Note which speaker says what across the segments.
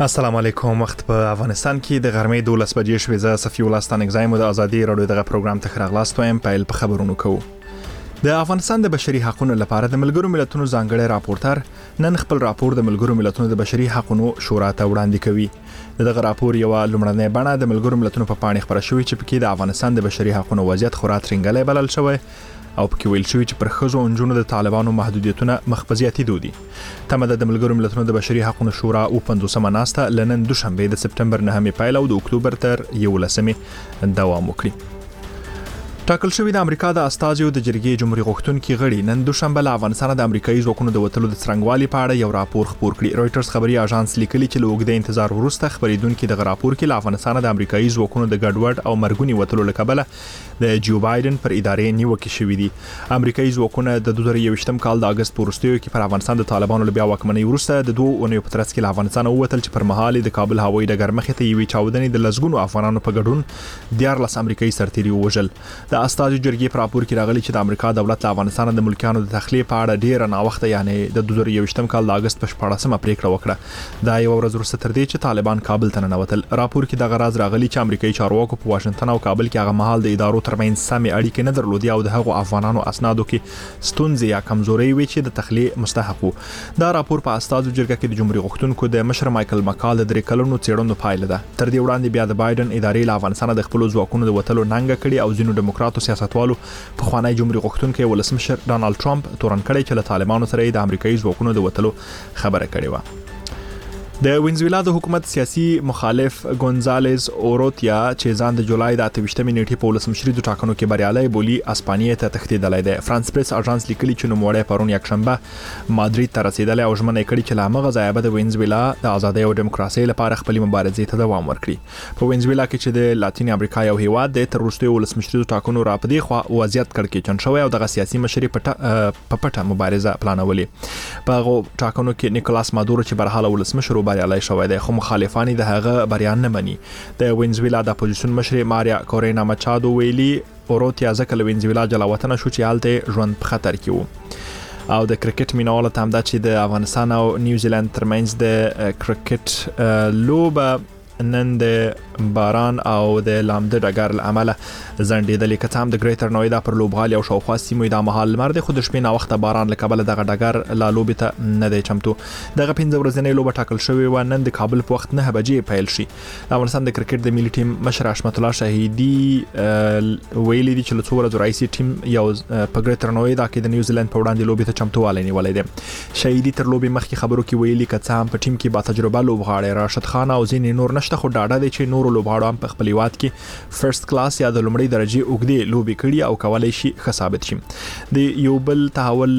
Speaker 1: السلام علیکم. وخت په افغانستان کې د غرمې 12 بجې شوې. زه صفي الله ستانګزایم د ازادي رادیو دغه پروګرام ته خراغلاست وایم. پیل په خبرونو کوو. د افغانستان د بشري حقوقو لپاره د ملګرو ملتونو ځانګړی راپورټر نن خپل راپور د ملګرو ملتونو د بشري حقوقو شورا ته وړاندې کوي. دغه راپور یو لومړنۍ بڼه د ملګرو ملتونو په پاڼې خبره شوې چې پکې د افغانستان د بشري حقوقو وضعیت خورا ترنګلې بلل شوی او پکې ویل شوی چې پر ښځو او نجونو د طالبانو محدودیتونه مخ په زیاتېدو دي. تمه د ملګرو ملتونو د بشري حقوقو شورا او 50مه ناسته لنن دوشنبه د سپتمبر 9 پیل او د اکتوبر تر 11 دوام وکړي. ټاکل شوی د امریکا د استازیو د جرګې جمهوریت غوښتونکي غړي نن دوشنبه له افغانستان د امریکایي ځواکونو د وټلو د څرنګوالي په اړه یو راپور خپور کړی. رويټرز خبري اژانس لیکلي چې له اوږده انتظار وروسته خبرېدونکو د راپور کې له افغانستان د امریکایي ځواکونو د ګډوډ او مرګونی وټلو لکبله د جو بایدن پر ادارې نیوکه شوې دي. امریکایي ځواکونه د 2021م کال د اگست په وروستیو کې پر افغانستان د طالبانو له بیا واکمنۍ وروسته د 2 اونیو په ترڅ کې له افغانستان ووتل چې پر مهال د کابل هوایي ډګر مخې ته یوې چاودنې د لزګونو افغانانو په ګډون 14 امریکایي سرتیري وژل. د استازو جرګې په راپور کې راغلي چې د امریکا دولت له افغانستان د ملکیانو د تخلیه په اړه ډیر ناوخته یعنی د 2021م کال د اگست په 14مه پریکړه وکړه. دا یو ورځ وروسته تر دې چې طالبان کابل ته ننوتل. راپور کې د غراز راغلي چې امریکایي چارواکو په واشنگټن او کابل کې هغه مهال د ادارو ترمنځ سمې اړیکې نه درلودې او د هغو افغانانو اسنادو کې ستونزې یا کمزوري وي چې د تخلیه مستحق وو. دا راپور په استازو جرګه کې د جمهوریت غوښتونکو د مشر مایکل مکال د درې کلونو څېړنو پایله ده. تر دې وړاندې بیا د بایدن ادارې له افغانستان د خپل ځواکونو د وټلو ننګه کړي او ځینو دیموکراتو سیاستوالو په خوانی جمهوریت غوښتونکو ولسمشر ډانلډ ټرمپ تورن کړی چې له طالبانو سره د امریکایي ځواکونو د وټلو خبره کړې و. د وینزویلا د حکومت سیاسي مخالف ګونزالز اوروتیا چې ځان د جولای د 28مې نیټې په ولسمشری د ټاکنو کې بریالي بولی اسپانیې ته تښتېدلی دی. فرانس پریس اژانس لیکلي چې نوموړی پرون یکشنبه مادرید ته رسیدلی او ژمنه کړې چې له هغه ځایه به د وینزویلا د ازادۍ او دیموکراسۍ لپاره خپلې مبارزې ته دوام ورکړي. په وینزویلا کې چې د لاتین امریکا یو هیواد دی تر وروستیو ولسمشری د ټاکنو را پدې خو وضعیت کړکېچن شوی او دغه سیاسي مشري په پټه مبارزه پلانولې. په هغه ټاکنو کې نیکولاس مادورو چې برحاله ولسمشر بریالي شوی دی خو مخالفان د هغه بریان نه مني. د وینزویلا د اپوزیشن مشر ماریا کورینا مچادو ویلي اوروتیا ځکه له وینزویلا جلاوطن شو چې حالت ژوند په خطر کې وو. او د کرکټ مینوال ته هم دا چې د افغانستان او نیوزیلند ترمنځ د کرکټ لوبه نن د باران او د لامده ډګر عمله زندېدلې کته هم د ګریټر نویدا پر لوبغالي او شاوخوا سیمو د مهال لمر د خود شپې نا وخت باران لکبل دغه ډګر لا لوبه ته نه دی چمتو. دغه 15 ورځې لوبه ټاکل شوې و نن د کابل په وخت 9 بجې پیل شي. افغانستان د کرکټ د ملي ټیم مشر حشمت الله شهیدی ویلي دي چې له څو ورځې راځي ټیم یو په ګریټر نویدا کې د نیوزیلند په وړاندې لوبه ته چمتووالی نیولې ده. شهیدی تر لوبې مخکې خبرو کې ویلي کته هم په ټیم کې با تجربه لوبغاړي راشد خان او ځینې نور نشته خو ډاډه دي چې نور لوبغاړو هم په خپل هیواد کې فرست کلاس یا د لومړۍ درجه اوږدې لوبې کړي او کولای شي ښه ثابت شي. د یو بل تحول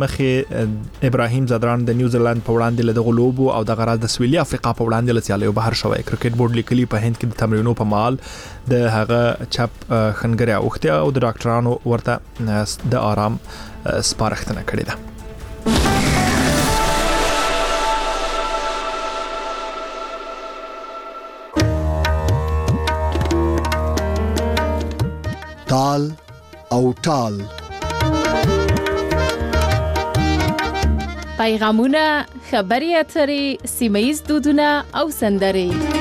Speaker 1: مخې ابراهیم زدران د نیوزیلند په وړاندې له دغه لوبو او د غراز د سویلي افریقا په وړاندې له سیالیو بهر شوی. کرکټ بورډ لیکلي په هند کې د تمرینونو په مال د هغه چپ خنګري اوخته او د ډاکټرانو ورته د آرام سپارښتنه کړې ده.
Speaker 2: تال او ټال
Speaker 3: پیغامونه، خبري اترې، سیمه‌ییز دودونه او سندرې.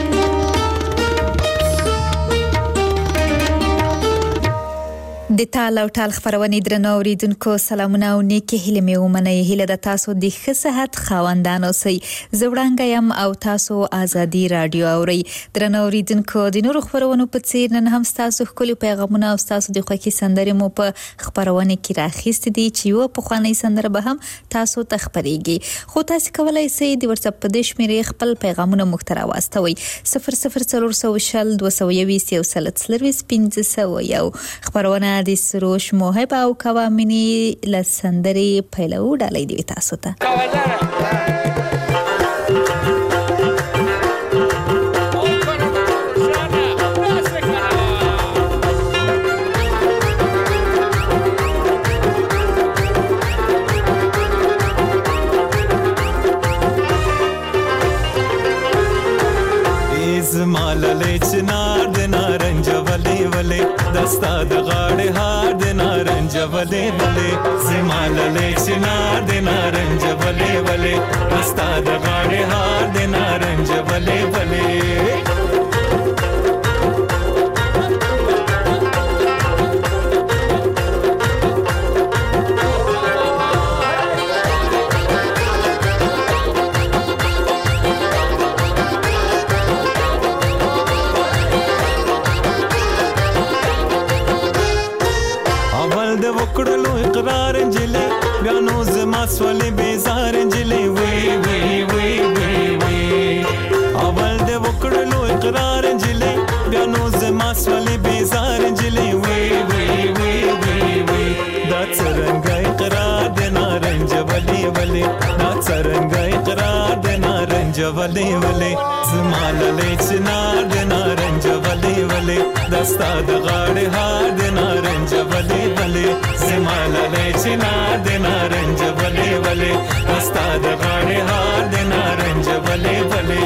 Speaker 4: د تال او ټال خبرونه درنو اوریدونکو سلامونه او نیکی هیله مې ومنئ. هیله د تاسو د ښه صحت خاوندان اوسئ. زوړنګ یم او تاسو ازادي رادیو اورئ. درنو اوریدونکو د نورو خبرونو په څیر نن هم تاسو خپل پیغامونه او تاسو د خوښي سندرې مو په خبرونه کې راخېست دي چې یو په خواني سندره به هم تاسو ته خبريږي. خو تاسو کولای شئ د واتساپ په دې شمیرې خپل پیغامونه مخترا واستوي 00420 221 1501 خبرونه د سروش موهبه او کوامنی لسندري پیلو ډالۍ دی تاسو ته.
Speaker 5: مالله چنار د نارنج ولې ولې دستا د غاړې هار د نارنج ولې ولې زمال زماللې چنار د نارنج ولې ولې استاد غاړې هار د نارنج ولې ولې وکړلو اقرار انجلې بیا نو زما سولې بیزار انجلې وی وی وی وی وی اول دې وکړلو اقرار انجلې بیا نو زما سولې بیزار انجلې وی وی وی وی وی دا څرنګه اقرار د نارنج ولې ولې دا څرنګه اقرار د نارنج ولې ولې زماللې چنار د نارنج ولې ولې دستا د غاړې هار د نارنج ولې ولې زماللې چنار د نارنج ولې ولې دستا د غاړې هار د نارنج ولې ولې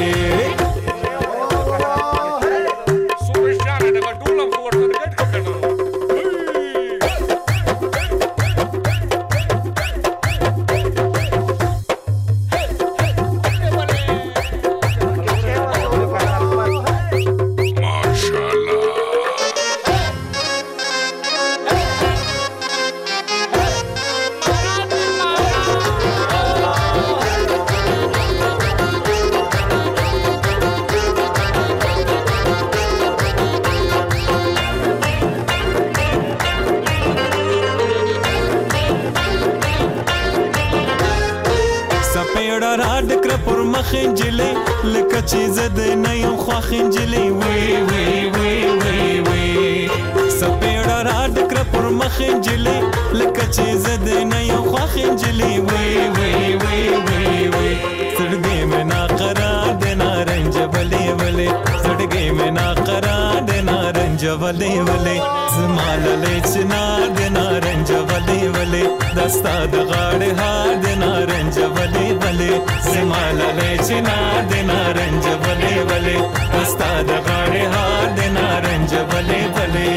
Speaker 5: خنجلې لکه چې زده نه یو خوا خنجلې وی وی وی وی وی سپېړه را ډکره پر مخ خنجلې لکه چې زده نه یو خوا خنجلې وی وی وی وی وی سړګې مې ناقرار د نارنج ولې ولې سړګې مې ناقرار د نارنج ولې ولې زماللې چنار د نارنج ولې ولې دستا د غاړې هار د نارنج ولې ولې زماللې چنار د نارنج ولې ولې دستا د غاړې هار د نارنج ولې ولې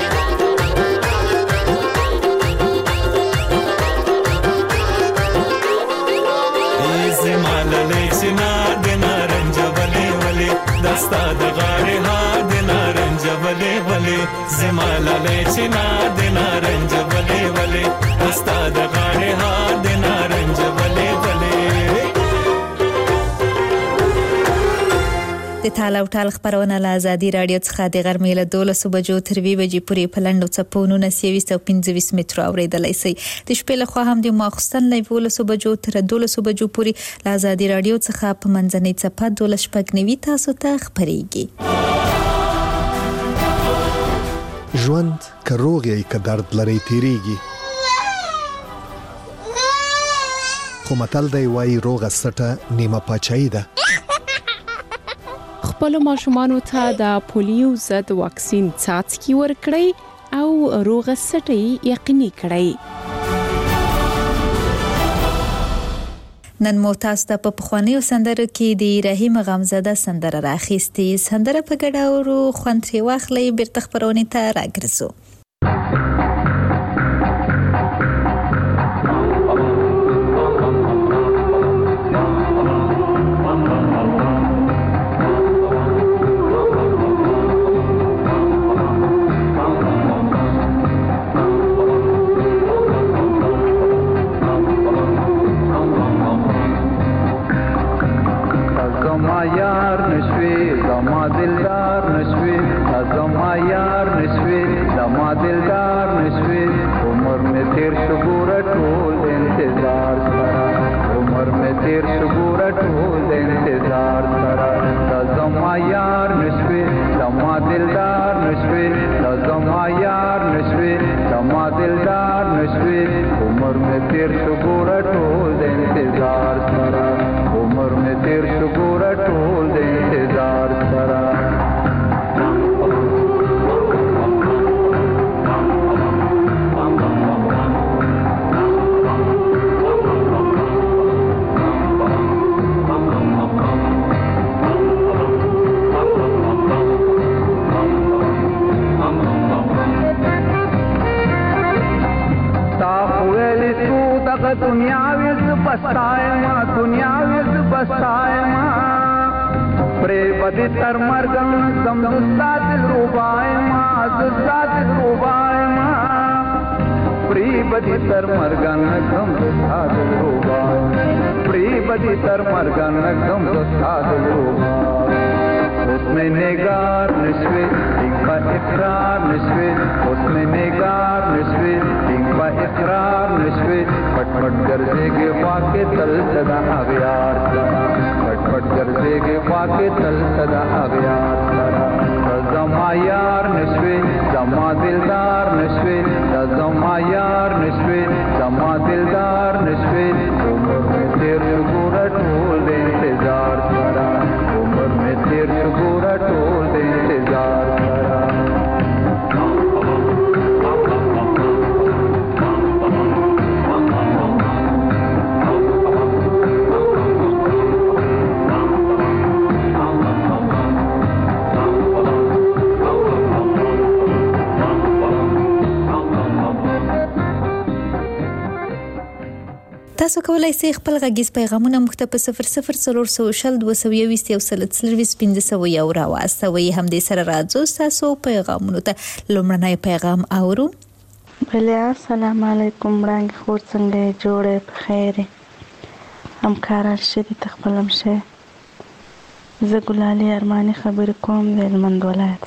Speaker 5: زماللې چنار د نارنج ولې ولې دستا د غاړې هار د نارنج ولې ولې زماللې چنار د نارنج ولې ولې دستا د غاړې هار د نارنج ولې ولې
Speaker 4: د تاله او ټال خبرونه له ازادي رادیو څخه د غرمې له 12 بجو تر 2 بجې پورې په لنډو څپو 1925 مترو اوریدلای شئ د شپې له خوا هم د ماخستن له 12 بجو تر 12 بجو پورې له ازادي رادیو څخه په منځنۍ څپه 12 تاسو ته خبرېږي
Speaker 2: ژوند که روغ یې که درد لري تیریږي خو متل دی وایي روغه سټه نیمه پاچاهي ده
Speaker 3: خپل ماشومانو ته د پولیو ضد واکسین څاڅکي ورکړئ او روغه سټۍ یقیني کړئ
Speaker 4: نن مو تاسو ته په پخوانیو سندرو کې د رحیم غمزاده سندره راخیستې سندره په ګډه ورو خوند ترې واخلئ بیرته خپرونې ته راګرځو
Speaker 6: دغه دنیا وز بستایما پرې بدی تر مرګ زم زاد روبایما پرې بدی تر مرګ زم زاد روبایما उसमें नेगार नशवे इंका इकरार नशवे उसमें नेगार नशवे इंका इकरार नशवे पटपट गरजे के वाके तल सदा अगयार पटपट गरजे के वाके तल सदा अगयार जमा यार नशवे जमा दिलदार नशवे जमा यार नशवे जमा दिलदार नशवे उम्र में देर गुरा ढोल दे इंतजार करा उम्र में देर गुरा ढोल दे इंतजार करा
Speaker 4: تاسو کولای شئ خپل غږیز پیغامونه مخته په 004022 راواستوئ. همدې سره راځو تاسو پیغامونو ته. لومړنی پیغام اورو.
Speaker 7: بله السلام علیکم وړاندې خور څنګه جوړه په خیر همکاران شدي تخپلم شه زه ګلالي ارماني خبرې کوم د هلمند ولایت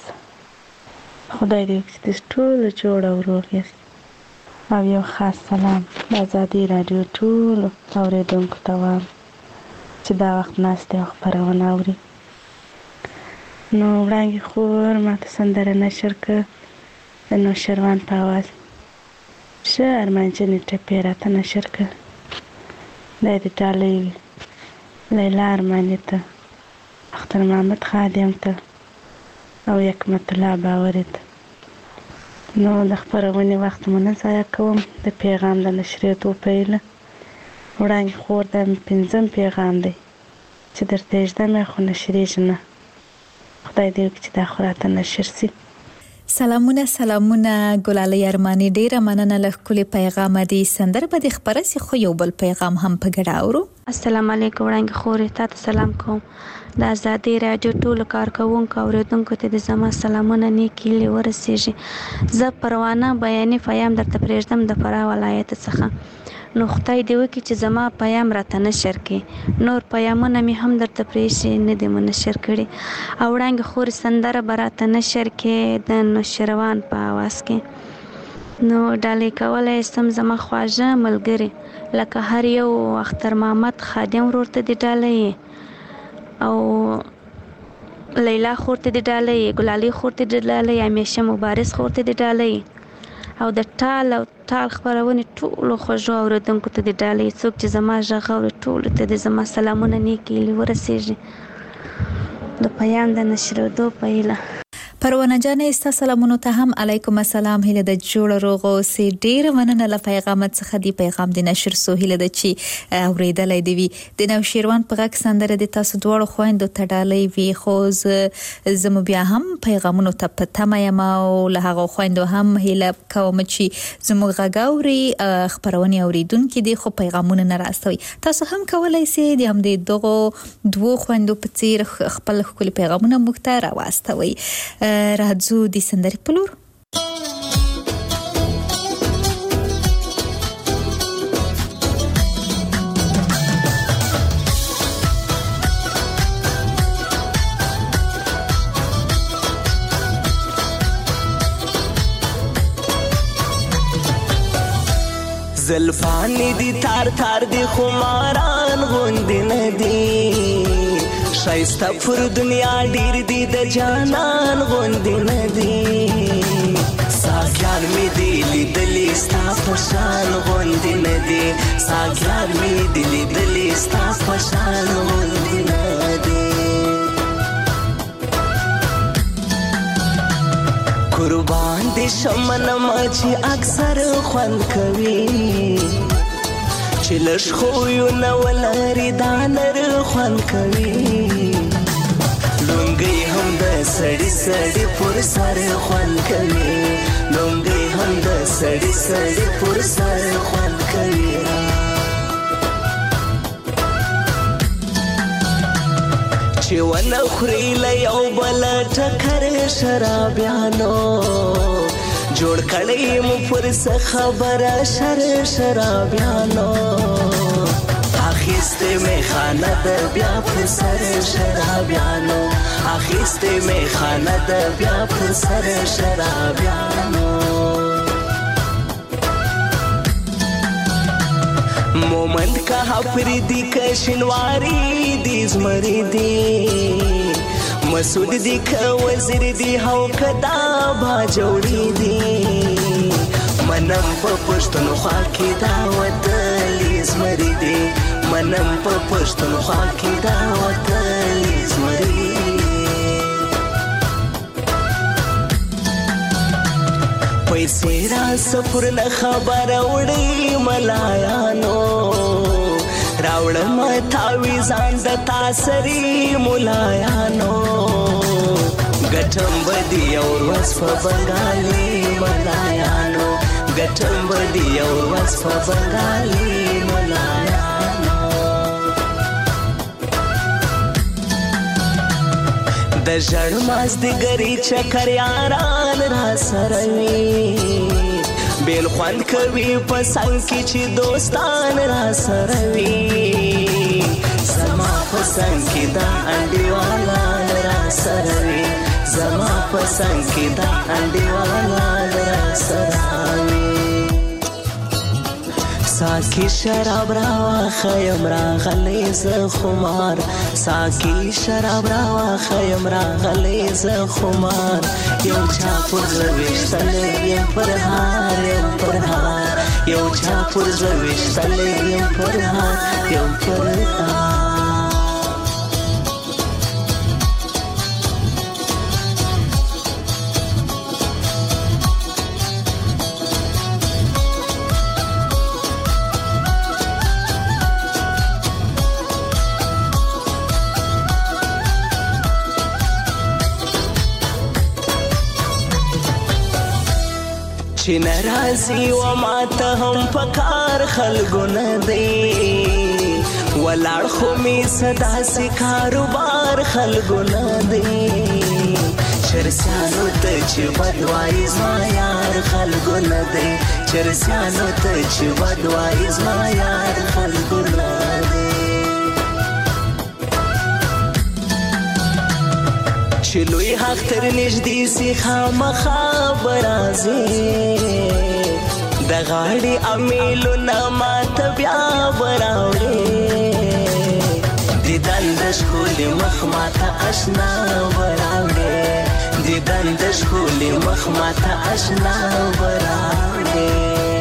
Speaker 7: خدای دې وکړي چې ټول جوړ او روغ یاست او یو خاص سلام د ازادي راډیو ټول اوریدونکو ته وایم چې دا وخت ناستې او خپرونه اوري. نو وړاندې خور ماته سندره نشر کړه د نوشروان په اواز شه ارمانجنې ټپې راته نشر کړه دا د ډالۍ لیلا ارماني ته اختر محمد خادم ته او حکمت الله باوري ته. نو د خپرونې وخت مو نه ضایع کوم. د پیغام د نشریدو پیله وړاندې خور د 5م پیغام دی چې درته ږدم خو نشریږي نه. خدای دې وکړي چې دا خو راته نشر سي.
Speaker 4: سلامونه ګلالي ارماني ډیره مننه له ښکلي پیغامه دی. سندره به دې خپره سي خو یو بل پیغام هم په ګډه اورو.
Speaker 8: السلام علیکم وړاندې خورې تاسو سلام کوم. د ازادي راډیو ټولو کارکوونکو اوریدونکو ته د زما سلامونه نیک هیلې ورسیږي. زه پروانه بیانې پیام درته پرېږدم د فراه ولایت څخه. نو خدای دې وکړي چې زما پیام راته نشر کړي. نور پیامونه مې هم درته پرېښي نه دي منشر کړي. او وړاندې خورې سندره به راته نشر کړي د نوشروان په اواز کې. نو ډالۍ کولی سم زما خواږه ملګري لکه هر یو اختر محمد خادم ورور ته دې ډالۍ او لیلا خور ته دې ډالۍ ګلالي خور ته دې ډالۍ همیشه مبارز خور ته دې ډالۍ او د ټال خپرونې ټولو خوږو اورېدونکو ته دې ډالۍ. څوک چې زما غږ اوري ټولو ته دې زما سلامونه نیک هیلې ورسیږي د پیام د نشرېدو په هیله.
Speaker 4: پروانه جانې ستا سلامونو ته هم علیکم السلام. هیله د جوړ روغ اوسې. ډېره مننه له پیغامت څخه. دی پیغام د نشر سو هیله د چې اورېدلی دی وي د نوشیروان په غږ سندره د تاسو دواړو خویندو ته ډالۍ وي. خو زه بیا هم پیغامونو ته په تمه یم او له هغو خویندو هم هیله کوم چې زموږ غږ اوري خپرونې اوریدونکي دي خو پیغامونه نه راستوي. تاسو هم کولی سئ د همدې دغو دوو خویندو په څیر خپل ښکلي پیغامونه موږ ته راواستوئ. راځو د سندرې په لور.
Speaker 9: زلفانی دی تار تار دی خماران غوندی ندی شایسته پر دنیا ډیر دی د جانان غوندی ندی ساګیان می دی لیدلی ستا پشان غوندی ندی ساګیان می دی لیدلی ستا پشان غوندی ندی قربان دی شمن ماچی اکثر خوند کوي چې لږ خویو نه ولري دا نر خوند کوي لونګۍ هم د سړي سړي پر سر خوند کوي لونګۍ هم د سړي سړي پر سر خوند کوي چې ونه خوري له یو بل ټکر شرابیانو جوړ کړی مو پر څه خبره شرابیانو اخیسته می خانه د بیا پر سر شرابیانو اخیسته می خانه د بیا پر سر شرابیانو مومند کا حفریدی که شنواری دی زمری دی مسعود دی که وزیر دی هاو کدا با جوړی دی منم په پښتونخوا کې دا وطن زمری دی منم په پښتونخوا کې دا وطن زمری پیسې را سفر نه خبر وړي ملایانو راوړم تاویزان د تاسری ملایانو ګټم بدی او وس په بنگالي ملایانو ګټم بدی او وس په بنگالي ملایانو د ژړ ماز د ګری چکر یاران را سره وي بیل خوند کوي په څنګ کې چې دوستان را سره وي زما په څنګ کې دا انډیوالا را سره وي زما په څنګ کې دا انډیوالا را سره وي ساکی شراب راوا خیم راغلی ز خمار ساکی شراب راوا خیم راغلی ز خمار یو چا پر زویشتل یم پر هار یم پر هار یو چا پر زویشتل یم پر هار یم پر هار چې ناراضي و ماته هم پکار خلګو نه دی ولاړ خو می صدا سي کاروبار خلګو نه دی چرسانو ته چې بدوای زما یار خلګو نه دی چرسانو ته چې بدوای زما یار خلګو نه دی چې لوی حق تر نږدې سي خامخا برازي د غاړې امیلونه ماته بیا براوړې دیدن د ښکلي مخ ماته اشنا براوړې دیدن د ښکلي مخ ماته اشنا براوړې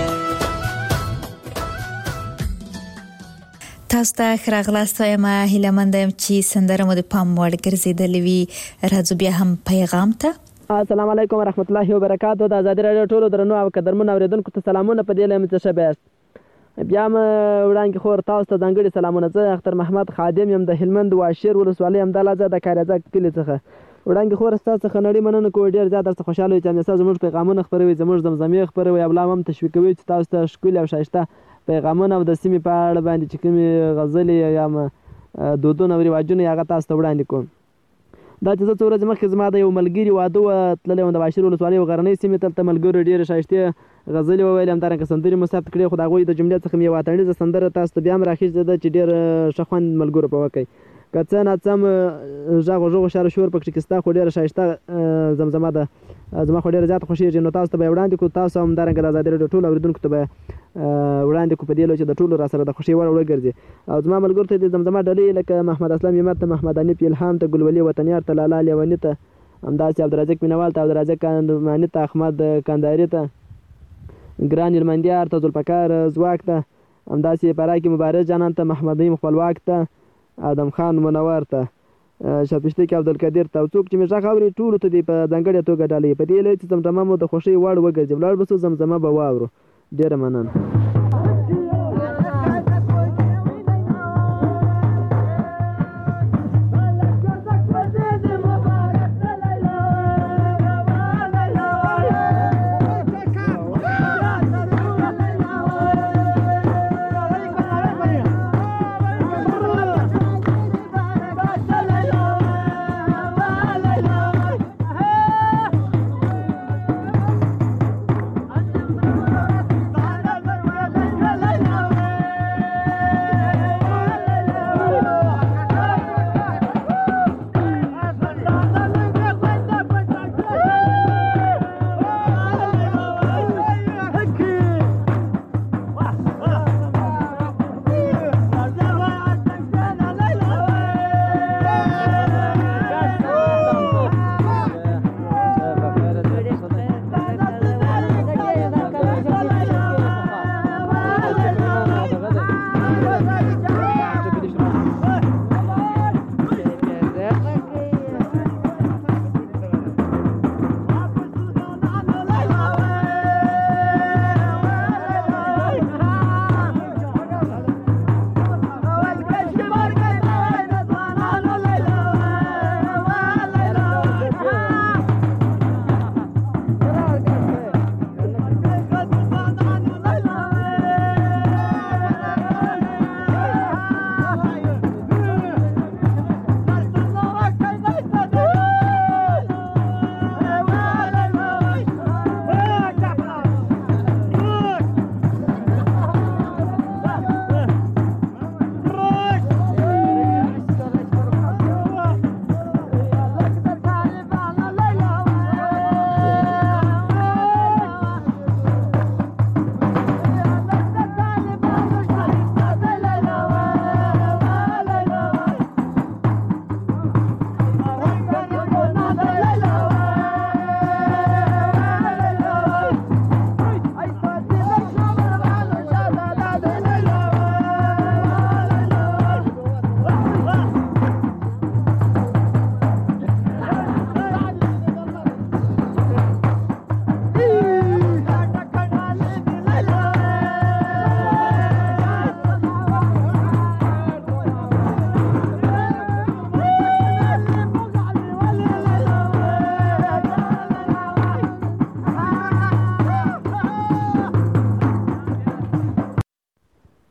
Speaker 4: تاسو ته ښه راغلاست وایم هیله مند یم چې سندره مو د پام وړ ګرځېدلې وي راځو بیا هم پیغام ته
Speaker 10: السلام علیکم ورحمت الله وبرکاتو د آزادي راډیو ټولو درنو او قدرمنو اوریدونکو ته سلامونه په دې لمه څه شباست بیا م وړاندې خور تاسو ته ځانګړي سلامونه زه اختر محمد خادم یم د هلمند واشیر ولسوالۍ همدلته د کاریزه کلي څخه وړاندې خور تاسو څخه نړۍ مننه کوم ډیر زیات درته خوشاله یم چې تاسو زموږ پیغامونه خبروي زموږ زمزمې خبروي او هم تشویقوي چې تاسو ته ښکلي او ښایسته پیغامونه او د سیمې په اړه باندې چې کومې غزلې یا دودونه او رواجونه هغه تاسو ته وړاندې کوم دا چې زه څو ورځې مخکې زما د یو ملګري واده وه تللی وم د واشیر ولسوالۍ یو غرنۍ سیمې ته هلته ملګرو ډېرې ښایستې غزلې وویلې همدارنګه سندرې مو ثبت کړې خو د هغوی د جملې څخه مې یوه اتڼیزه سندره تاسو ته بیا هم راخیستې ده چې ډېر ښه خوند ملګرو په وکړئ که څه ناڅم غږ و شر شور پکې کې ستا خو ډېره ښایسته زمزمه ده زما خو ډېره زیاته خوښېږي نو تاسو ته به یې وړاندې کړو تاسو همدارنګه د ازادي راډیو ټولو اورېدونکو ته به وړاندې کړو په دې چې د ټولو را سره د خوښۍ وړ وګرځي او زما ملګرو ته د زمزمه ډلې لکه محمد اسلام یمت ته محمد حنیف الهام ته ګلولي وطنیار ته لالا لیوني ته همداسې عبدالرزاق مینوال ته عبدالرزاق کاندماني ته احمد کنداري ته ګران هلمندیار ته ذوالفقار ځواک ته همداسې پراکي مبارز جانان ته محمد نعیم خپلواک ته ادم خان منور ته شپشتي کې عبدالقدیر ته څوک چې مې غږ اوري ټولو ته دې په ځانګړې توګه ډالۍ په دې لوی چې زمزمه مو د خوښۍ وړ وګرځي ولاړ به سو زمزمه به واورو ډېره مننه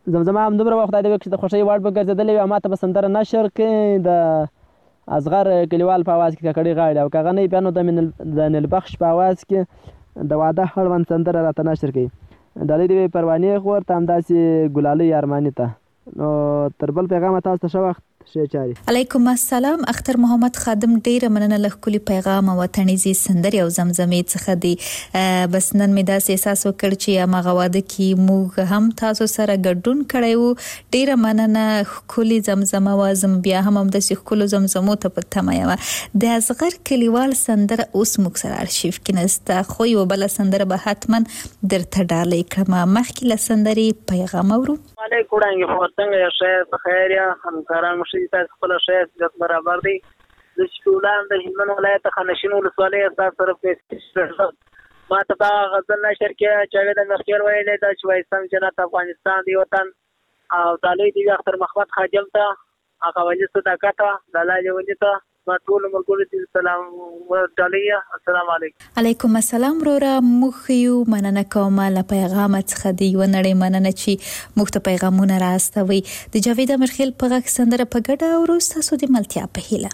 Speaker 10: زمزمه همدومره وه خدای دې وکړي چې د خوښۍ وړ به ګرځېدلې وي او ما ته به سندره نشر کړي د اصغر کلیوال په اواز کې ککړې غاړې او که هغه نه وي بیا نو د نیلبخش په اواز کې د واده اړوند سندره راته نشر کوي. ډالۍ دې وي پروانې خور ته همداسې ګلالۍ ارماني ته. نو تر بل پیغامه تاسو ته ښه وخت.
Speaker 4: علیکم السلام. اختر محمد خادم ډیره مننه له ښکلي پیغام او وطنیزي سندرې او زمزمې څخه دی. بس نن مې داسې احساس وکړ چې هغه واده کې موږ هم تاسو سره ګډون کړی وو. ډیره مننه. ښکلي زمزمه وه. بیا هم همداسې ښکلو زمزمو ته په تمه یم. د اصغر کلیوال سندره اوس موږ سره ارشیف کې نسته، خو یوه بله سندره به حتما درته ډالۍ کړم. مخکې له سندرې پیغام اورو.
Speaker 11: علیکم وړاندې خو څنګه یې ښه په خیر یا همکاران مشري تاسو خپل ښه عزت برابر دی. د شولان د هلمند ولایت خانشین ولسوالۍ تاسو سره په ما ته دا غزل نشر کې چې د مخکیر ویلې دا چې وایستان جنت افغانستان دی وطن او دالۍ دی اختر محمد خادم ته هغه وجه صداقت دلایل ونی ته ما ټول ملګرو ته سلام ورډالیا. السلام علیکم.
Speaker 4: علیکم السلام وروره. موږ یو مننه کوم له پیغام څخه دی و نړۍ مننه چې موږ ته پیغامونه راستوي. د جاوید امرخیل په غږ سندره په ګډه او وروسته تاسو د ملتیا په هیله.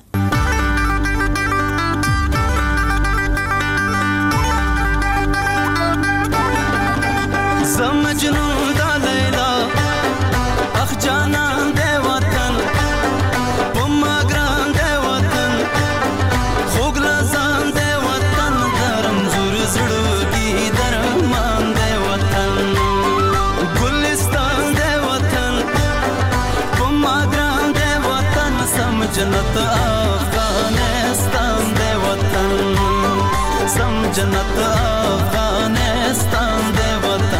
Speaker 5: زمجنون دا لیلا اخ جانا دے وطن پما گران دے وطن خوگ لزان دے وطن درم زور زڑوگی درمان دے وطن گلستان دے وطن پما گران دے وطن سمجھنت افغانستان دے وطن سمجھنت افغانستان دے وطن.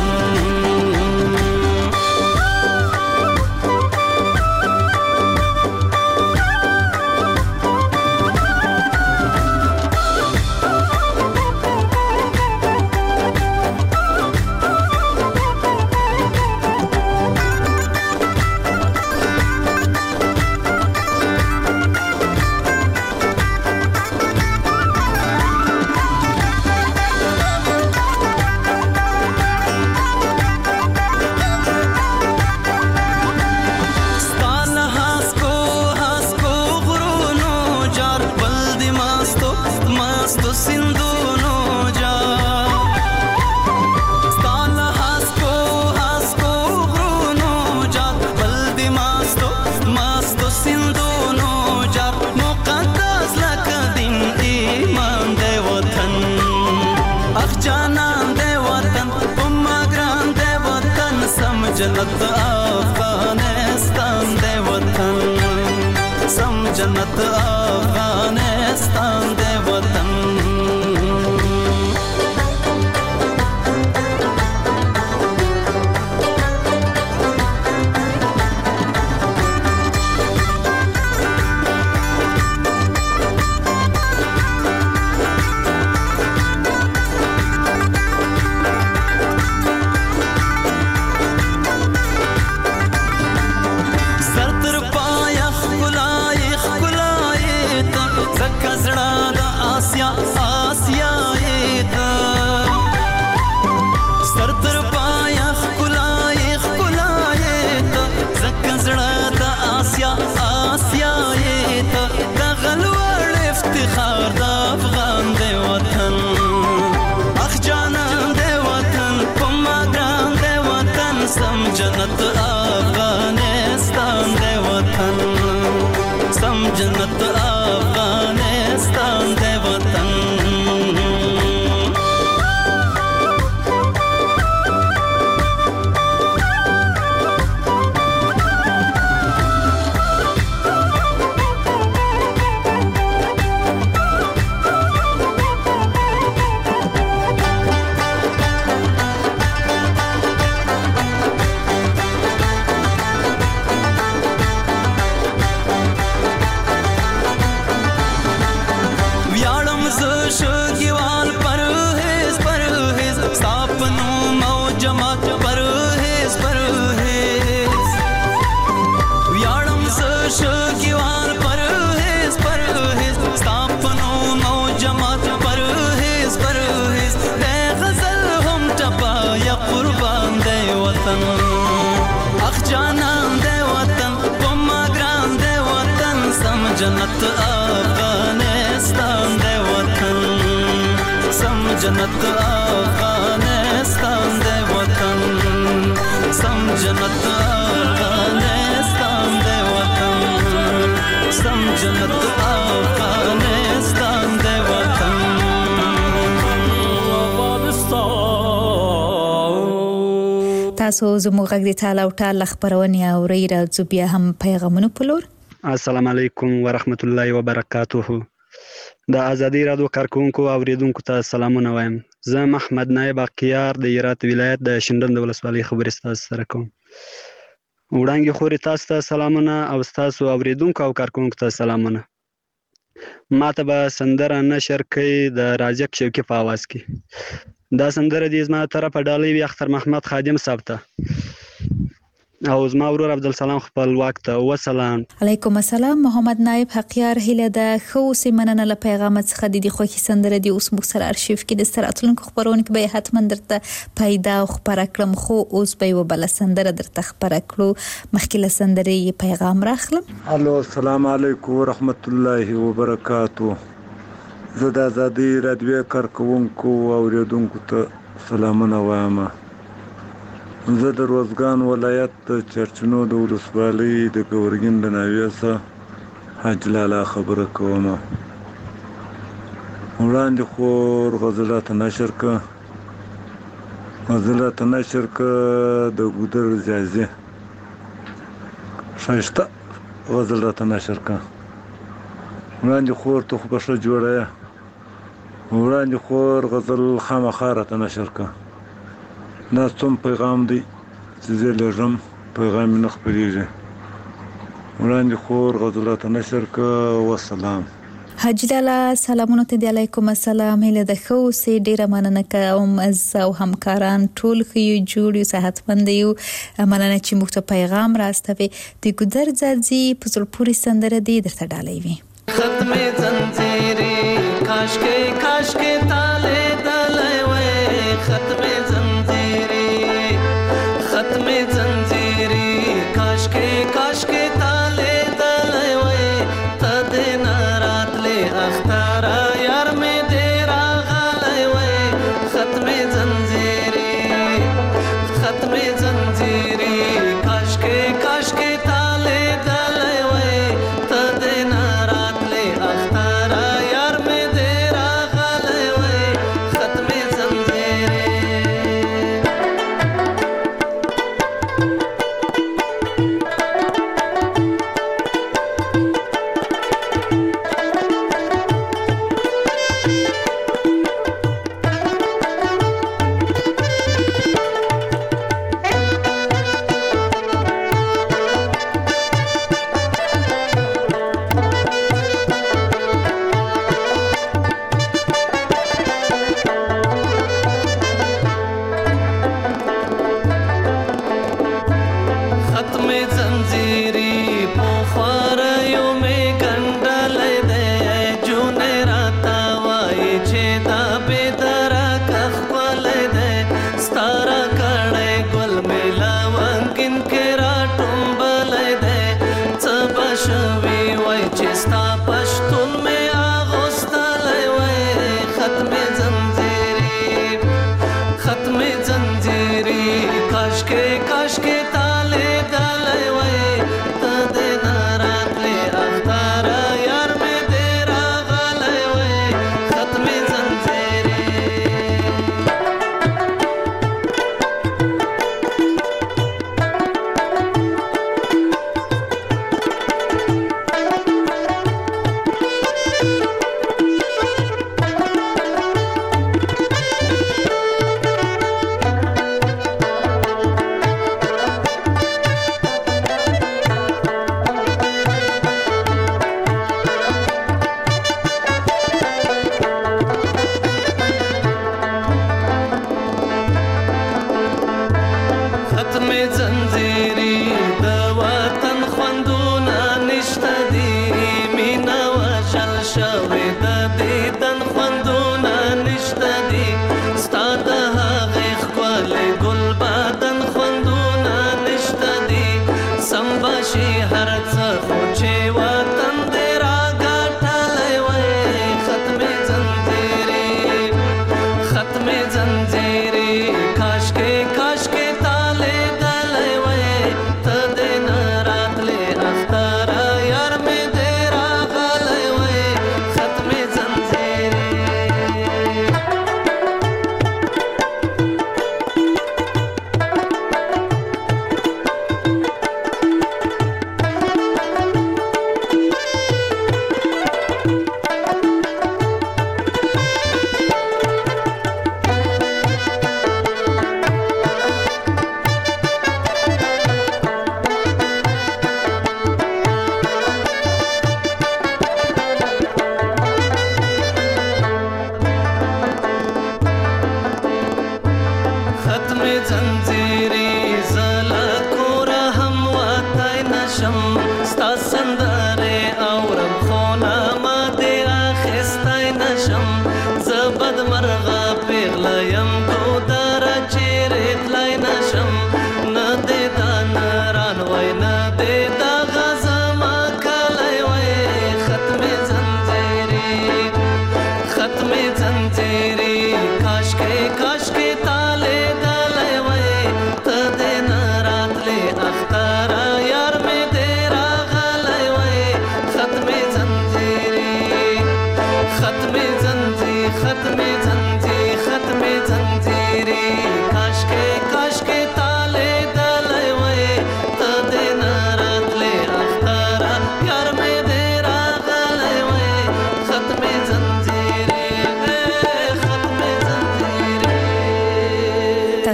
Speaker 5: جنت افغانستان دے وطن سم جنت افغانستان دے وطن. جنت افغانستان دے وطن سم جنت افغانستان دے وطن. جانان دے وطن پما ګران دے وطن سم جنت افغانستان دے وطن سم جنت افغانستان دے وطن سم جنت افغانستان دے وطن سم جنت افغانستان دے وطن
Speaker 4: تاسو زموږ غږ د ټال او ټال خبرونه اورئ راځو بیا هم پیغامونه پلور.
Speaker 12: السلام علیکم ورحمت الله وبرکاته. د ازادي رادیو کارکونکو او اوریدونکو ته سلامونه وایم. زه محمد نایب اقیار د هرات ولایت د شینډند ولسوالۍ خبرې تاسو سره کوم. وړاندې خوري تاسو ته سلامونه او تاسو اوریدونکو او کارکونکو ته سلامونه. ماته به سندره نشر کوي د راجک شوقي په आवाज کې. دا سندره د زما طرفه ډالۍ وي اختر محمد خادم صاحب ته او زما ورور عبدالسلام خپلواک ته. وسلام.
Speaker 4: علیکم السلام. محمد نایب حقیار هله د خو سیمنه له پیغام څخه د خوخي سندره دی اوس موږ سره ارشیف کې د ستراتلونکو خبرونه کې به حتما درته پیدا او خبر کړم خو اوس به وبل سندره درته خبر کړو مخکې له سندرې پیغام راخلم.
Speaker 13: الو السلام علیکم ورحمت الله وبرکاته. زه د ازادي رادیو کارکونکو او اوریدونکو ته سلامونه وایم. زه د روزګان ولایت د چرچنو د ولسوالۍ د ګورګین د ناوې څخه حاج لالا خبره کوم. وړاندې خو غزلات نشر ک د ګودر زیازي شایسته غزلات نشر ک وړاندې خور ته خو بشه جوړه وړاندې خور غزل خامخاره نشر ک. دا څوم پیغام دی چې زه لږم پیغام نه خپرېږي. وړاندې خور غزلات نشر ک. وسلام.
Speaker 4: حاج لالا سلامونه ته دی. علیکم السلام. هله د خو سي ډیره مننه کوم از او همکاران ټول خو جوړ یو صحتمند یو مننه چې موږ ته پیغام راستوي. د ګودر ځي په زړپوري سندره دی درته ډالۍ وي.
Speaker 5: ختم زنجیرې کاش کې تاله دلای وې ختم زنجیرې کاش کې تاله دلای وې تد ناراتله اختر یار مې دې راغلای وې ختم زنجیرې کاش کې تاله دلای وې تد ناراتله اختر یار مې دې راغلای وې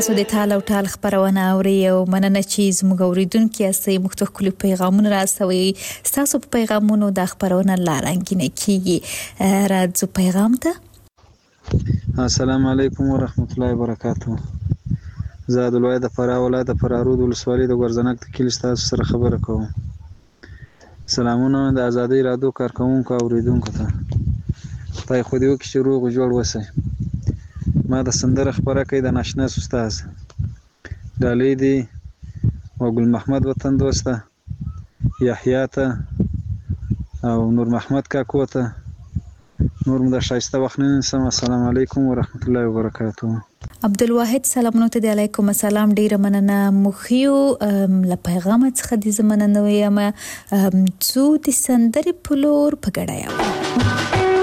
Speaker 4: تاسو د تال او ټال خبرونه اوري او مننه چې زموږ اوریدونکو یاستئ مختلف پیغامونه راستوي تاسو په پیغامونو د خبرونه لارنګینه کیږي راځو پیغام ته
Speaker 14: السلام علیکم ورحمت الله وبرکاته زه د ولایت د فراه ولایت د فرارود ولسوالۍ د ګورزنک د کلي تاسو سره خبره کوم سلامونه د ازادي رادیو کارکونکو اوریدونکو ته پای خو دې وکړي چې روغ جوړ وسه ما د سندره خبره کوي د ناشنا استاد ډالۍ دی او ګل محمد وطن دوسته یحیی ته او نور محمد کاکو ته نور مده شایسته وخت نه سم السلام علیکم ورحمت الله وبرکاته
Speaker 4: عبدالواحد سلامونه ته علیکم السلام ډیره مننه مخیو ل پیغام څخه د زمنه نوې ما څو د سندري پلور پګړایا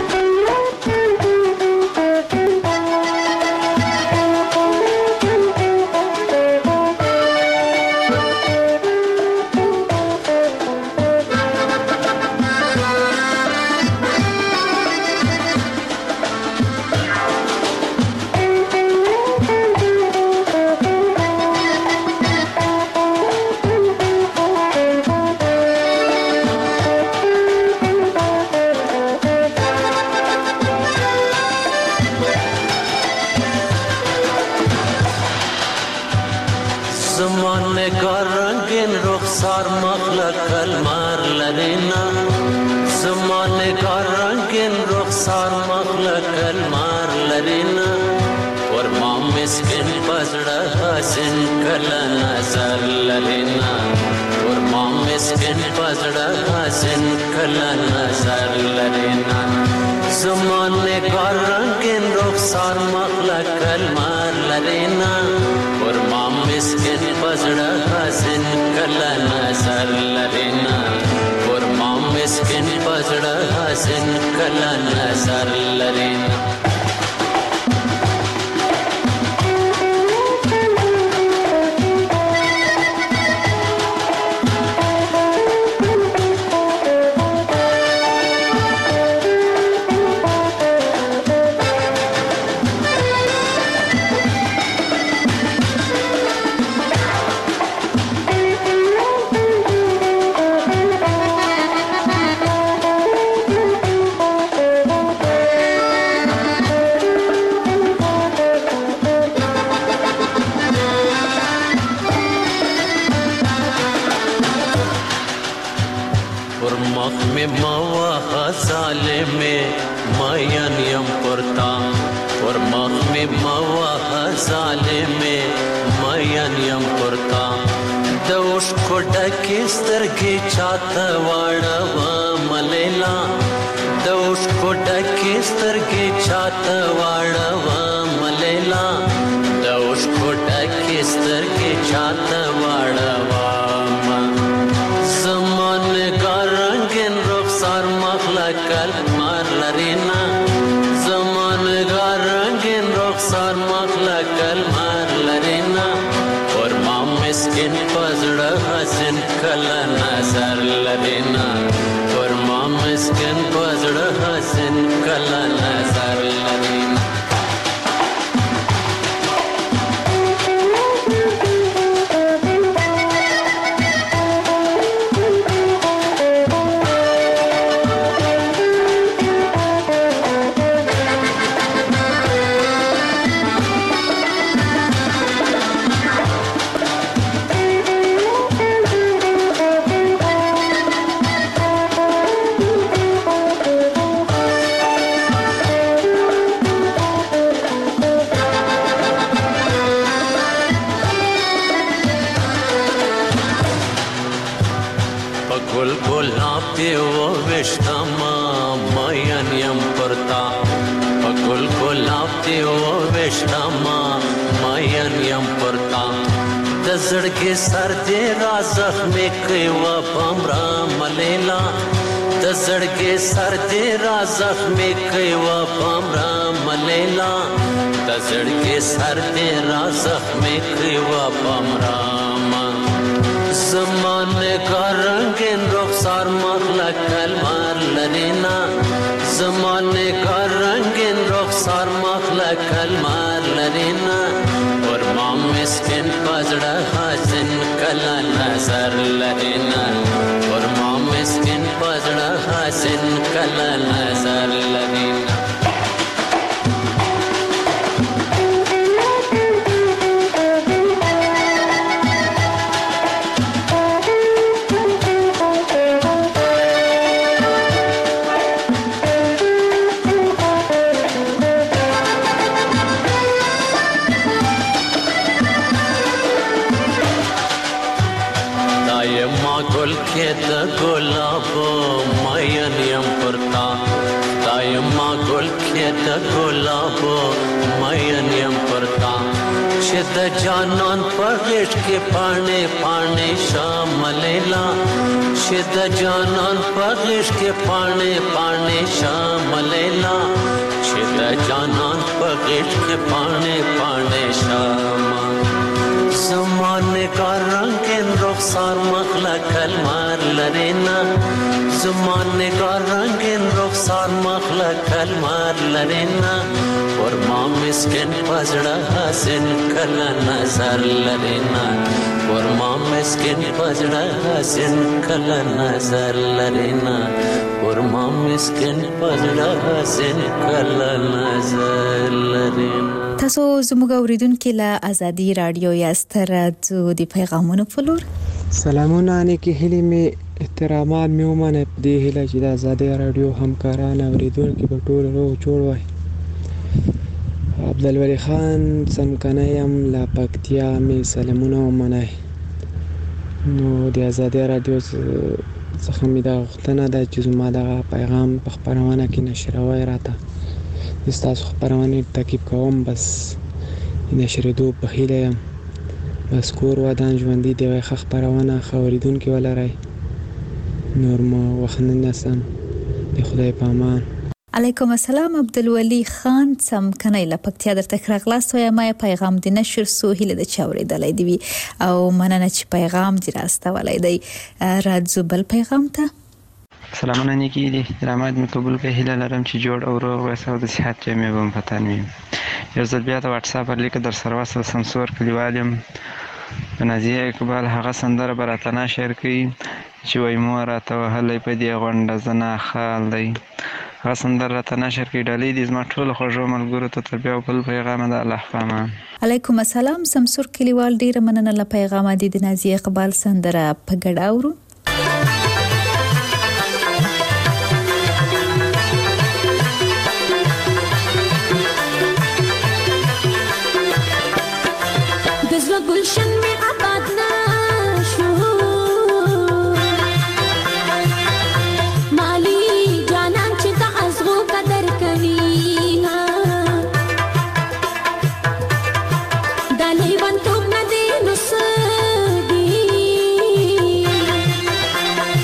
Speaker 15: زمانه کا رنگین رخسار مخلق کلمار لرینا اور مام مسکین پزړه حسن کله نظر لرینا ورما مسکین پزړه حسن کله نظر لرینا د ګلاب ماین یم پرتا دایما ګل کې د ګلاب ماین یم پرتا چې د جانان په غېږ کې پاڼې پاڼې شاملیلا چې د جانان په غېږ کې پاڼې پاڼې شاملیلا چې د جانان په غېږ کې پاڼې پاڼې شاملیلا زمانه کا رنگین رخسار مخلا کلمار لرینا زمانه کا رنگین رخسار مخلا کلمار لرینا ورما مسکین پزړه حسن کله نظر لرینا ورما مسکین پزړه حسن کله نظر لرینا ورما مسکین پزړه حسن کله نظر لرینا.
Speaker 4: تاسو زموږ اوریدونکو له ازادي رادیو یاست راځو د پیغامونو په لور.
Speaker 16: سلامونه نیکی هیلې می احترامات می ومنه په دې هیله چې د ازادي رادیو همکاران اوریدونکو په ټول روغ جوړ وای. عبدالولی خان څمکنه يم لا پکتیا می سلامونه ومنه. نو د ازادي رادیو څخه می دا غوښتنه ده چې زما دغه پیغام په خبرونه کې نشروي راته استاسو خبرونه تعقیب کوم بس نشریدو په هیله یم بس کور ودان ژوندۍ دی وای خبرونه خوریدونکو ولرای نور مو وخننه سم د خدای په امان.
Speaker 4: علیکم السلام عبدالولی خان څمکنه له پکتیا درته راغلاست یا ما پیغام د نشر سو هیله د چاورېدلې دی او مننه چې پیغام دی راستولې دی. راځو بل پیغام ته.
Speaker 17: سلامونه نیکی دي درامات مې قبول کړئ هیله لرم چې جوړ او روغ وسو د صحت جامې بم پتان وي. یو ځل بیا د واتس اپ لیک در سره واسه سمسور کلیوالم بنازیه اقبال هغه سندره براتنا شیر کړي چې وای مو راته وهلې په دې غونډه زنا خال دی هغه سندره راتنا شیر کړي ډالې دې زما ټول خوږو ملګرو ته تر بیا بل پیغام د الله پامان.
Speaker 4: علیکم السلام سمسور کلیوال ډیر مننه له پیغام دې د نازیه اقبال سندره په ګډه اورو.
Speaker 18: گلشن میں آباد نہ شو مالی جانان چې د ازغو قدر کوي د لیوان توپ نه دی نو سدي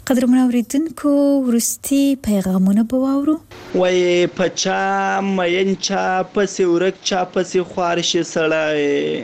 Speaker 4: قدرمن اوریدونکو ورستي پیغامونه به واورو.
Speaker 19: وای پچا مین چا پسې ورک چا پسې خوار شي سړی،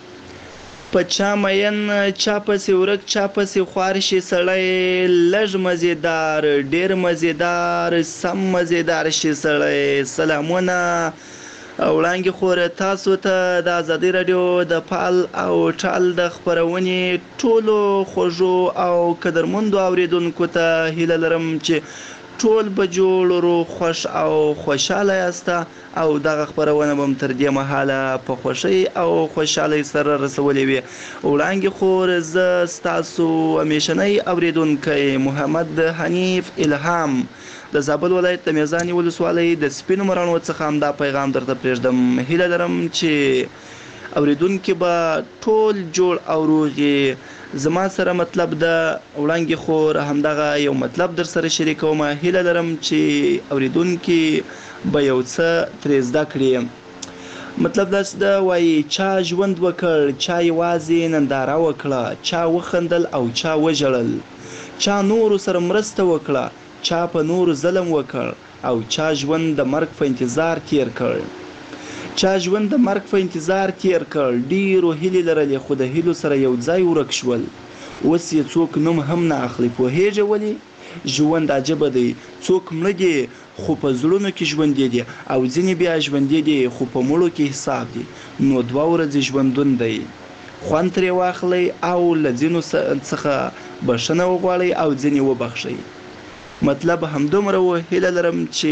Speaker 19: پچا مین چا پسې ورک چا پسې خوار شي سړی، لږ مزیدار ډیر مزیدار سم مزیدار شي سړی. سلامونه وړاندې خور تاسو ته د آزادۍ رادیو د فعال او ټال د خپرونې ټولو خوږو او قدرمندو اوریدونکو ته هیله لرم چې ټول به جوړ روغ خوښ او خوشاله یاست او دغه خپرونه به تر دې مهاله په خوښۍ او خوشحالۍ سره رسولې وي. وړاندې خور زه ستاسو همیشنی اوریدونکی محمد حنیف الهام د زابل ولایت د میزانې ولسوالۍ د سپینو مراڼو څخه همدا پیغام درته پرېږدم. هیله لرم چې اوریدونکي به ټول جوړ او روغ وي. زما سره مطلب د وړاندې خور همدغه یو مطلب در سره شریکوم. هیله لرم چې اوریدونکي به یو څه ترې زده کړي. مطلب داسې ده وایي چا ژوند وکړ چا یوازې ننداره وکړه، چا وخندل او چا وژړل، چا نورو سره مرسته وکړه، چا په نورو ظلم وکړ او چا ژوند د مرګ په انتظار تیر کړ. چا ژوند د مرګ په انتظار تیر کړ، ډیرو هیلې لرلې خو د هیلو سره یو ځای ورک شول. اوس یې څوک نوم هم نه اخلي. پوهیږئ ولې؟ ژوند عجبه دی، څوک مړه دي خو په زړونو کې ژوندي دي او ځینې بیا ژوندي دي خو په مړو کې حساب دي. نو 2 ورځې ژوندون دی، خوند ترې واخلئ او له ځینو څخه بښنه وغواړئ او ځینې وبخښئ. مطلب همدومره و. هیله لرم چې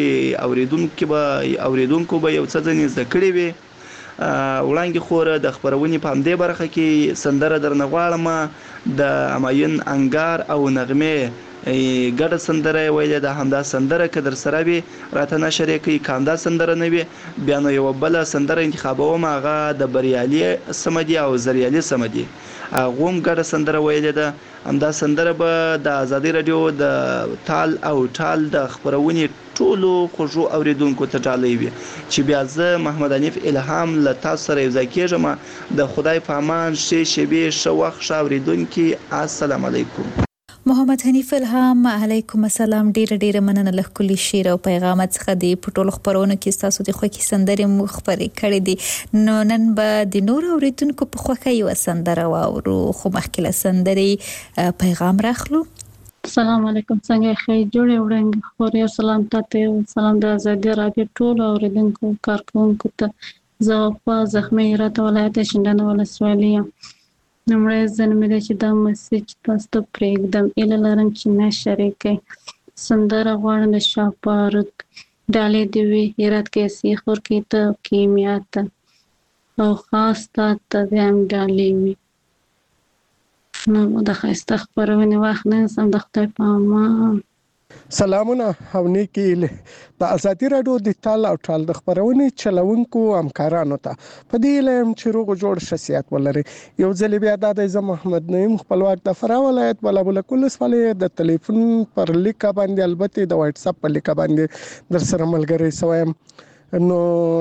Speaker 19: اوریدونکو به یو څه ځنې زده کړي وي. وړاندې خوره د خپرونې په همدې برخه کې سندره درنه غواړم د همایون انګار او نغمې ګډه سندره ویلې ده. همدا سندره که در سره وي راته نشر یې کړئ، که همدا سندره نه وي بیا نو یوه بله سندره انتخابوم، هغه د بریالي صمدي او زریالي صمدي هغه هم ګډه سندره ویلې ده. همدا سندره به د آزادۍ رادیو د تال او ټال د خپرونې ټولو خوږو اوریدونکو ته ډالۍ وي چې بیا زه محمد حنیف الهام له تاسو سره یو ځای کېږم. د خدای په امان، ښې شېبې، ښه وخت، ښه اوریدونکي. السلام علیکم.
Speaker 4: محمد حنیف الهام علیکم السلام. ډیره مننه له ښکلي شعر او پیغامات څخه د پټولو خبرونو کې تاسو د خوښي سندرې مخبري کړې دي. نو نن به د نور اوریدونکو په خوښه یو سندره واورو، خو مخکې له سندرې پیغام راخلو.
Speaker 20: السلام علیکم، څنګه ښه جوړې وړاندې خوري. سلام تاسو، سلام د آزادۍ رادیو ټول اوریدونکو کارکونکو ته. زه په زخمي راته ولایت شندنه ولسوالۍ نمړې زنمې چې دا مسیج تاسو ته پرېږدم. ایله لرم چې نشر کړئ. سندره غواړم د شاپاروک ډالې دی وی هرات کې سی خور کې ته کیمیا ته او خاص ته هم ډالې وی. نو د خسته خبرونه وخت نه سم د خدای په امان.
Speaker 21: سلامونه او نیکی د آزادۍ رادیو د تال او ټال د خبرونې چلونکو همکارانو ته په دې لیم چې روغ جوړ شخصیت ولري. یو ځل بیا د محمد نعیم خپلواک د فراه ولایت بلابل کلس ولې د ټلیفون پر لیکه باندې البته د واتس اپ پر لیکه باندې در سره ملګری سویم. نو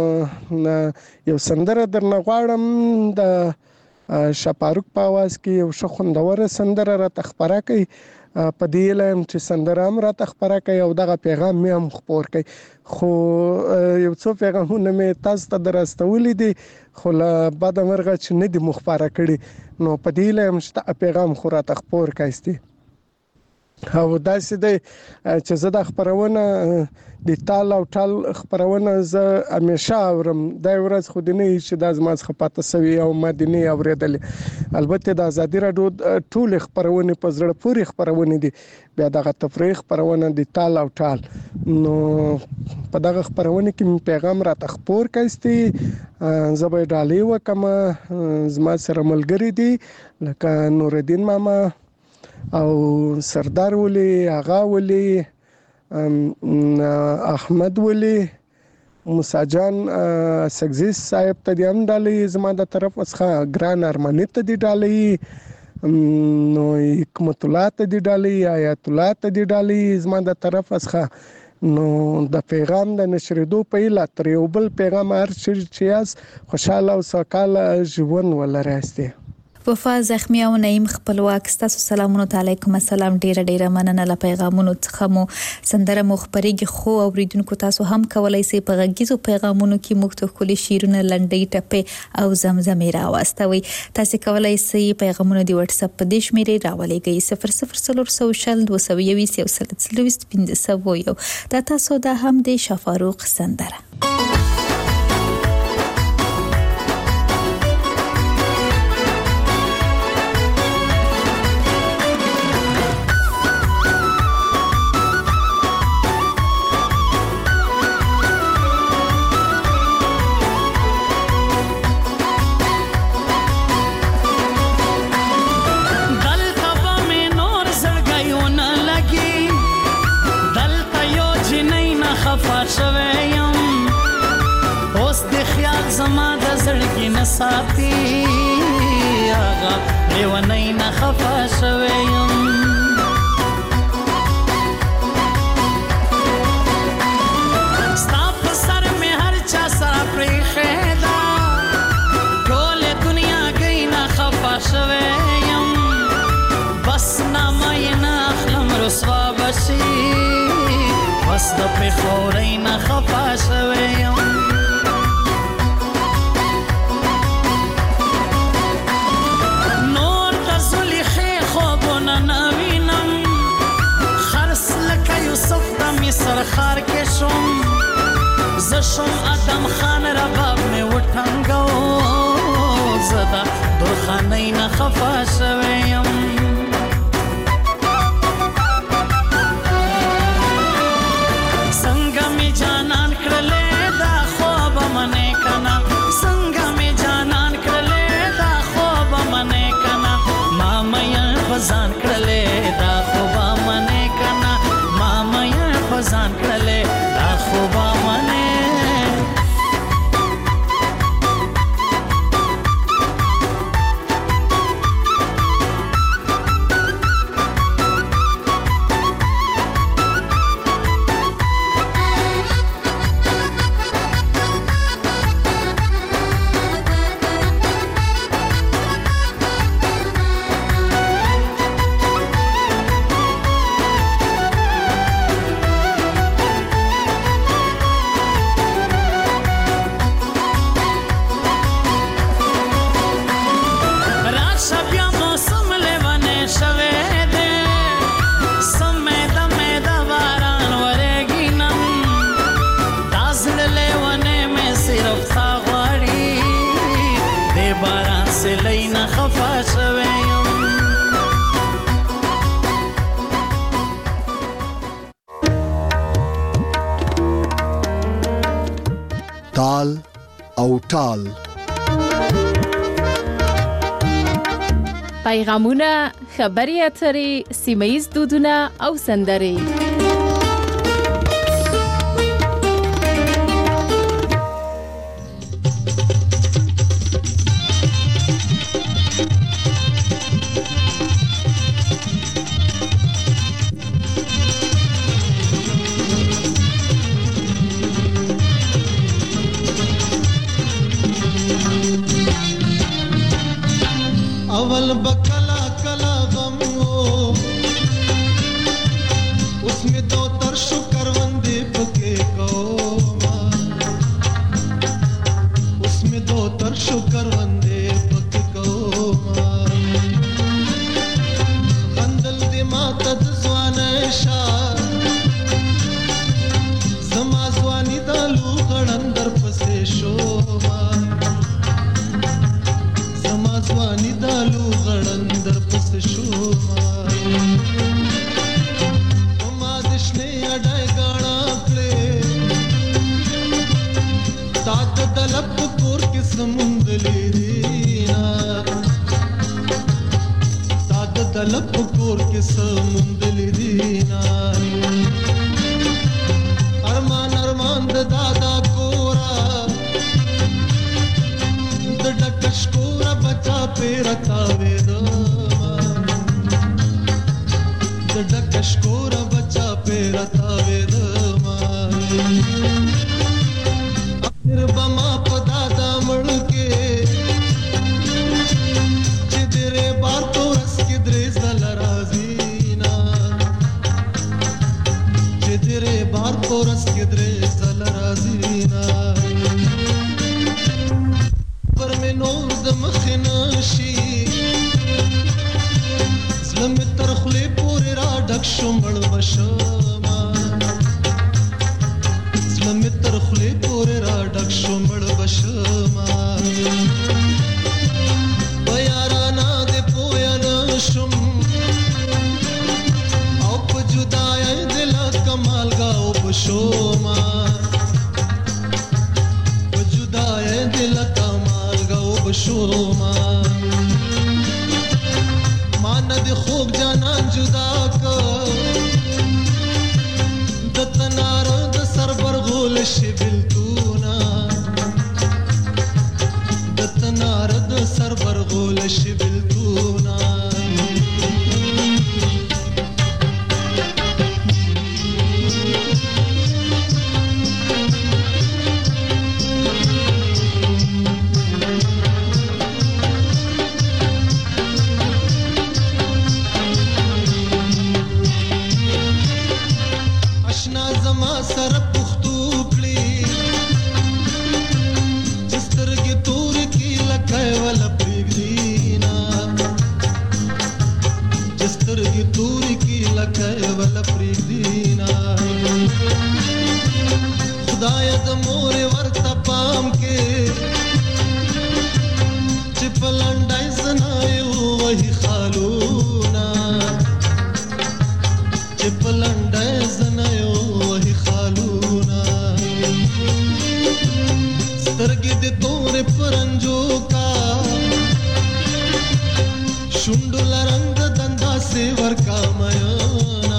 Speaker 21: یو سندره درنه غواړم د شاپاروک په आवाज کې یو خوندور سندره را تخبره کوي. په دې لم چې سندره هم را تخبره کوي او دغه پیغام مې هم خبر کوي. خو یو څو پیغامونه مې تاسو ته درستولې دي خو له بعد مرغه چې نه دي مخبره کړي. نو په دې لم چې پیغام خو را تخبر کوي. او داسې دی چې زه د خبرونه د تال او ټال خبرونه زه همیشه اورم. دا ورځ خو دې نه چې د ازماز خپاته سوي او مدینه اوریدل. البته د آزادۍ رادیو ټول خبرونه په زړه پورې خبرونه دي. بیا دغه تفریح خبرونه د تال او ټال. نو په دغه خبرونه کې پیغام را تخبر کوي. زه به ډالۍ وکم. زما سره ملګری دي لکه نورالدین ماما او سردار ولی، آغا ولی، احمد ولی، موسی جان سګزیس صاحب ته هم ډالۍ زما د طرف څخه، ګران ارمانی ته دی ډالۍ، نو حکمت الله ته دی ډالۍ، آیات الله ته دی ډالۍ زما د طرف څخه. نو د پیغام د نشریدو په اله تر یو بل پیغام هر چې خوشاله او سوکاله ژوند ولرئ.
Speaker 4: وفا زخمی او نعیم خپلواک ستاسو سلامونه علیکم السلام ډیره مننه له پیغامونو څخه مو سندره مخبريږي خو اوریدونکو تاسو هم کولای شئ په غږیزو پیغامونو کې مختلف کلی شیرونه لنډۍ ټپه او زمزمې راوستوي تاسو کولای شئ پیغامونه دی واتس اپ په دیش میري راولېږئ 00 دا تاسو دا هم د شفاروق سندره
Speaker 1: ساتي آغا لیونی نه خفا شویم ستا په سر می هر چا سره پریښې ده ټولې دنیا گئی نه خفا شویم بس نامه یې نه اخلم رسوا بشي بس د پېښورۍ نه خفا شویم سرخار کې شوم زشم ادم خان رباب می وټنګو زدا درخانې نه خفا شویم څنګه می جانان کړلې دا خوب منې کنا څنګه می جانان کړلې دا خوب منې کنا ما مې فزان کړلې دا خوب منې کنا ما مې فزان کړلې دا خوب منې
Speaker 2: تال او ټال
Speaker 3: پیغامونه خبري اترې سیمایي دودونه او سندرې
Speaker 22: اول بکلا کلا غم ہو اس میں دو تر شکر وندے پکے قوما اس میں دو تر شکر وندے پکے قوما خندل دی ماتد زوان شار زما زوانی دالو غڑندر پسے شوما زوانی دالو غړندر پس شوما ما دشنه اډای غاڼا کړې تاد دلپ کور کې سمندلې دینا تاد دلپ کور کې سمندلې دینا ارمان د دادا کورا د ډکش کورا بچا پیرتا وېدما د ډکش کورا بچا پیرتا وېدما اخر بما پدا دا مړ کې چې دې شي زلم تر خلې پورې را ډک شو مړ بشما زلم تر خلې پورې را ډک شو مړ بشما بیارانا دې پویا نشم او په جدای دل کمال گاو بشما په جدای دل کمال گاو بشما مان دې خوب جانان جدا کو د تنار د سربر غول شبل تونا د تنار د سربر غول شبل تونا سر پختو کړی چسترګې تور کی لکای ول پریګینا چسترګې تور کی لکای ول پریګینا خدای د مور ورته پام کې چې پلنډای زنایو وਹੀ خالونا چې پلنډای زنایو سترګې د تور پرنجو کا شونډو لرنګ دندا سے ورکا میانا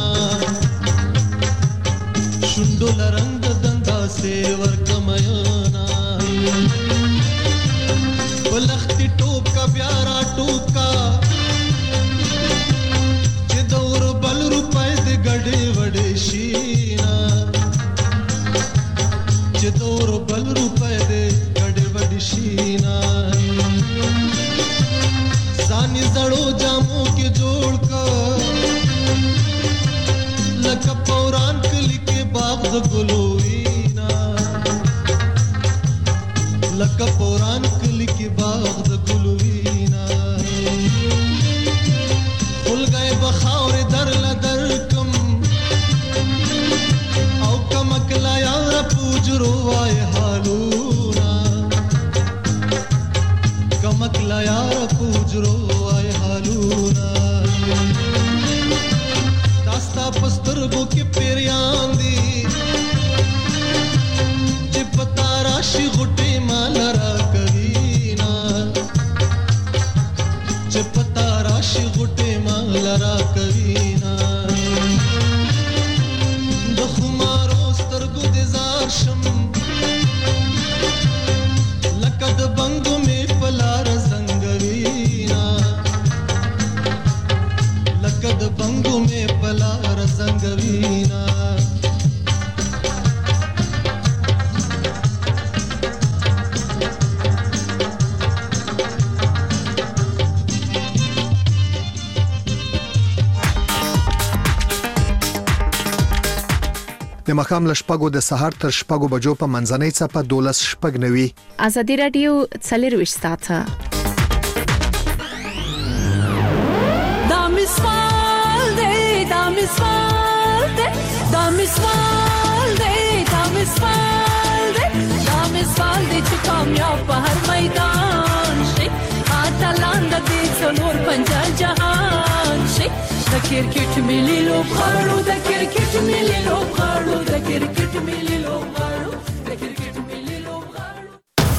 Speaker 22: شونډو لرنګ دندا سے ورکا میانا ولختی ټوپ کا پیارا ټوکا چې دور بل روپای د ګډې وډې شینا چې دور بل روپای د ګډې وډې شینا ځاني زړو جامو کې جوړ کا لکه پوران کلی کې باغ د ګلو وینا لکه پوران کلی کې باغ د ګلو وینا خل گئے بخاور در لدر کم او کمکلا یار پوجرو وای حالونا کمکلا یار پوجرو وای حالونا داستا پسترګو کې پیریان دي چې پتا راشي غټي مال را کوینا چې پتا راشي غټي مال را کوینا د خمارو سترګو د زار شم لکه د بنګو می پلار زنګوینا لکه د بنګو می پلار زنګوینا
Speaker 2: د مخام لشپګو د سحر تر شپګو بجو په منځنۍ چپه 12 شپګ نوي
Speaker 3: ازادي رادیو څلروي ساته
Speaker 18: دا مسوال دی دا مسوال دی دا مسوال دی دا مسوال دی دا مسوال دی چې کامیاب په هر میدان شي اتلان د دې څلور پنځه جهان شي د کرکټ ملي لوبغاړو د کرکټ ملي لوبغاړو د کرکټ ملي لوبغاړو